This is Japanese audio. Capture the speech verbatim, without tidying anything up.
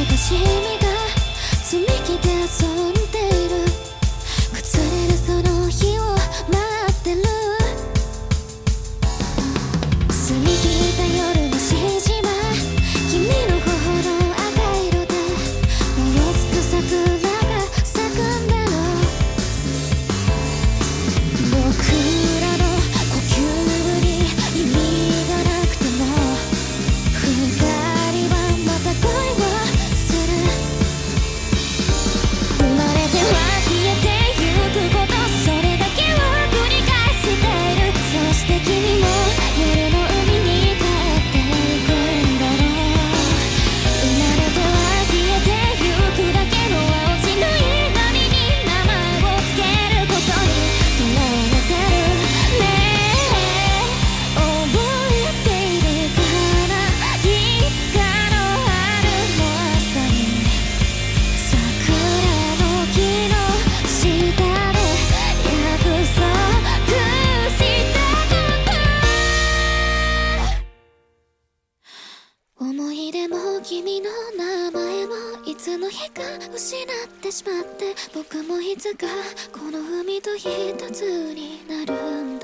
かしみが積み木で遊んでいる。崩れるその日を待ってる。澄み切った夜のしじま、君の頬の赤色で色づく桜が咲くんだろう。僕らの呼吸に意味がなくても二人はまた恋をする。生まれては消えてゆくこと、それだけを繰り返している。そして君も夜の海に帰っていくんだろう。生まれては消えてゆくだけの青白い波に名前をつけることにとらわれてる。ねえ覚えているかな、いつかの春の朝に桜の木の下で約束したこと。思い出も君の名前もいつの日か失ってしまって、僕もいつかこの海と一つになるんだ。